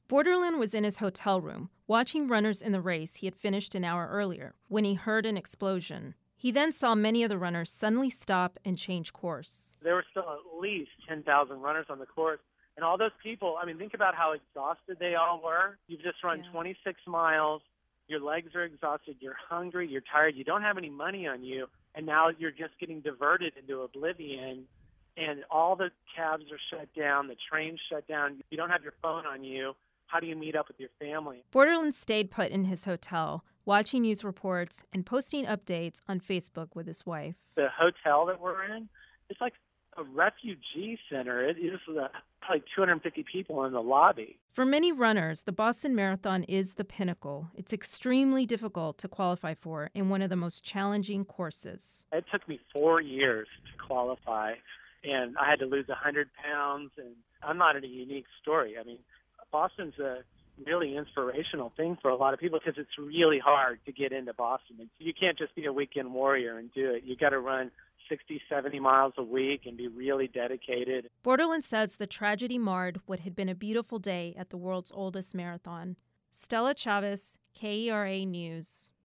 Borderland was in his hotel room, watching runners in the race he had finished an hour earlier, when he heard an explosion. He then saw many of the runners suddenly stop and change course. There were still at least 10,000 runners on the course. And all those people, think about how exhausted they all were. You've just run 26 miles. Your legs are exhausted. You're hungry. You're tired. You don't have any money on you. And now you're just getting diverted into oblivion. And all the cabs are shut down. The train's shut down. You don't have your phone on you. How do you meet up with your family? Borderland stayed put in his hotel, watching news reports and posting updates on Facebook with his wife. The hotel that we're in, it's like a refugee center. It is probably 250 people in the lobby. For many runners, the Boston Marathon is the pinnacle. It's extremely difficult to qualify for in one of the most challenging courses. It took me 4 years to qualify, and I had to lose 100 pounds, and I'm not in a unique story. Boston's a really inspirational thing for a lot of people because it's really hard to get into Boston. You can't just be a weekend warrior and do it. You got to run 60, 70 miles a week and be really dedicated. Borderland says the tragedy marred what had been a beautiful day at the world's oldest marathon. Stella Chavez, KERA News.